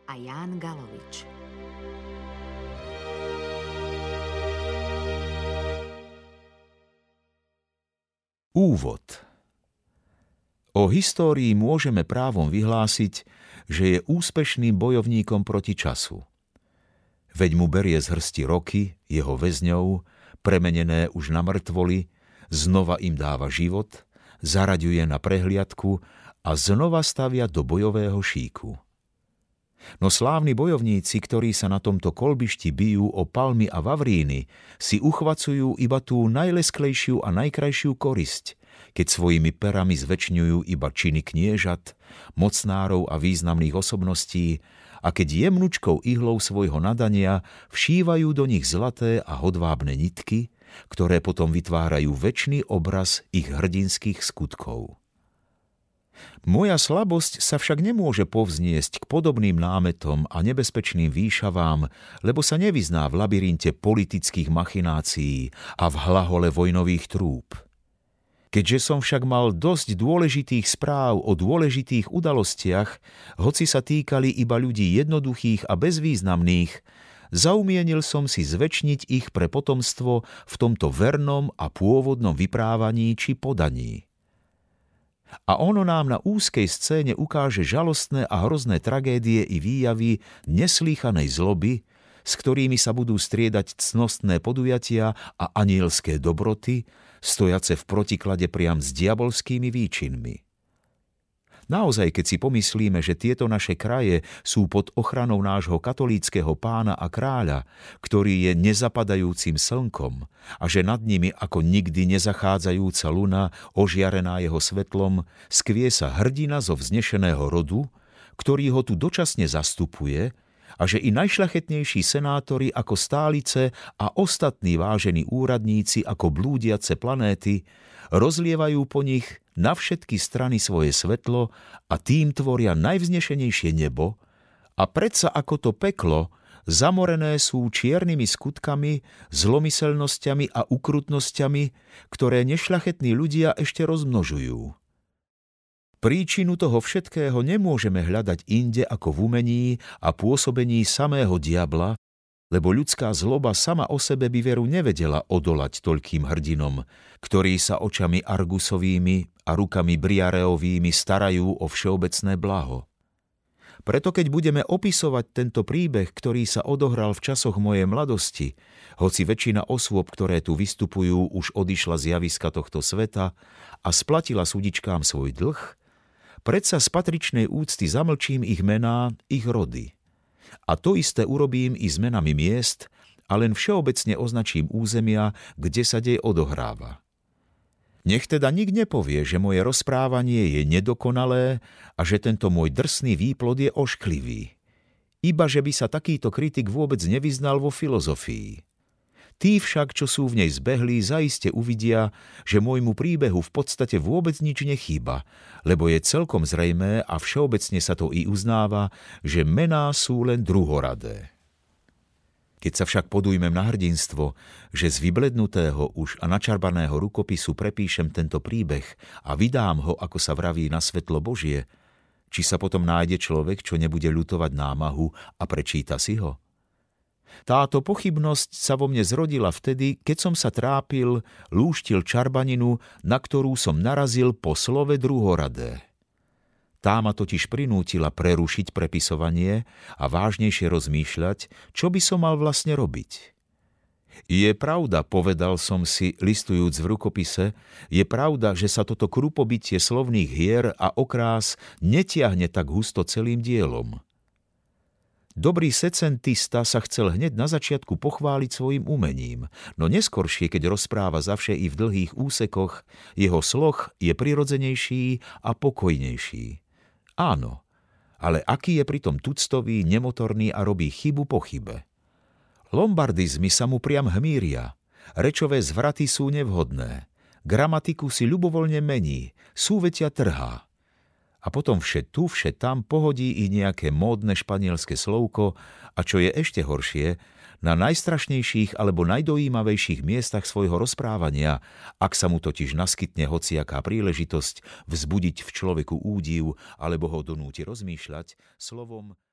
a Ján Galovič. Úvod. O histórii môžeme právom vyhlásiť, že je úspešným bojovníkom proti času. Veď mu berie z hrsti roky, jeho väzňov, premenené už na mŕtvoly, znova im dáva život, zaraďuje na prehliadku a znova stavia do bojového šíku. No slávni bojovníci, ktorí sa na tomto kolbišti bijú o palmy a vavríny, si uchvacujú iba tú najlesklejšiu a najkrajšiu korisť, keď svojimi perami zvečňujú iba činy kniežat, mocnárov a významných osobností a keď jemnučkou ihlou svojho nadania všívajú do nich zlaté a hodvábne nitky, ktoré potom vytvárajú večný obraz ich hrdinských skutkov. Moja slabosť sa však nemôže povzniesť k podobným námetom a nebezpečným výšavám, lebo sa nevyzná v labyrinte politických machinácií a v hlahole vojnových trúb. Keďže som však mal dosť dôležitých správ o dôležitých udalostiach, hoci sa týkali iba ľudí jednoduchých a bezvýznamných, zaumienil som si zvečniť ich pre potomstvo v tomto vernom a pôvodnom vyprávaní či podaní. A ono nám na úzkej scéne ukáže žalostné a hrozné tragédie i výjavy neslýchanej zloby, s ktorými sa budú striedať cnostné podujatia a anielské dobroty, stojace v protiklade priam s diabolskými výčinmi. Naozaj, keď si pomyslíme, že tieto naše kraje sú pod ochranou nášho katolíckeho pána a kráľa, ktorý je nezapadajúcim slnkom a že nad nimi ako nikdy nezachádzajúca luna, ožiarená jeho svetlom, skvie sa hrdina zo vznešeného rodu, ktorý ho tu dočasne zastupuje, a že i najšľachetnejší senátori ako stálice a ostatní vážení úradníci ako blúdiace planéty rozlievajú po nich na všetky strany svoje svetlo a tým tvoria najvznešenejšie nebo a predsa ako to peklo zamorené sú čiernymi skutkami, zlomyselnosťami a ukrutnosťami, ktoré nešľachetní ľudia ešte rozmnožujú. Príčinu toho všetkého nemôžeme hľadať inde ako v umení a pôsobení samého diabla, lebo ľudská zloba sama o sebe by veru nevedela odolať toľkým hrdinom, ktorí sa očami Argusovými a rukami Briareovými starajú o všeobecné blaho. Preto keď budeme opisovať tento príbeh, ktorý sa odohral v časoch mojej mladosti, hoci väčšina osôb, ktoré tu vystupujú, už odišla z javiska tohto sveta a splatila súdičkám svoj dlh, predsa z patričnej úcty zamlčím ich mená, ich rody. A to isté urobím i s menami miest a len všeobecne označím územia, kde sa dej odohráva. Nech teda nik nepovie, že moje rozprávanie je nedokonalé a že tento môj drsný výplod je ošklivý. Iba že by sa takýto kritik vôbec nevyznal vo filozofii. Tí však, čo sú v nej zbehlí, zaiste uvidia, že môjmu príbehu v podstate vôbec nič nechýba, lebo je celkom zrejmé a všeobecne sa to i uznáva, že mená sú len druhoradé. Keď sa však podujmem na hrdinstvo, že z vyblednutého už a načarbaného rukopisu prepíšem tento príbeh a vydám ho, ako sa vraví, na svetlo Božie, či sa potom nájde človek, čo nebude ľutovať námahu a prečíta si ho? Táto pochybnosť sa vo mne zrodila vtedy, keď som sa trápil, lúštil čarbaninu, na ktorú som narazil po slove druhoradé. Tá ma totiž prinútila prerušiť prepisovanie a vážnejšie rozmýšľať, čo by som mal vlastne robiť. Je pravda, povedal som si, listujúc v rukopise, je pravda, že sa toto krupobytie slovných hier a okrás netiahne tak husto celým dielom. Dobrý secentista sa chcel hneď na začiatku pochváliť svojim umením, no neskoršie, keď rozpráva zavše i v dlhých úsekoch, jeho sloh je prirodzenejší a pokojnejší. Áno, ale aký je pritom tuctový, nemotorný a robí chybu po chybe. Lombardizmy sa mu priam hmíria, rečové zvraty sú nevhodné, gramatiku si ľubovoľne mení, súvetia trhá. A potom vše tu, vše tam pohodí i nejaké módne španielske slovko a čo je ešte horšie, na najstrašnejších alebo najdojímavejších miestach svojho rozprávania, ak sa mu totiž naskytne hociaká príležitosť vzbudiť v človeku údiv alebo ho donúti rozmýšľať, slovom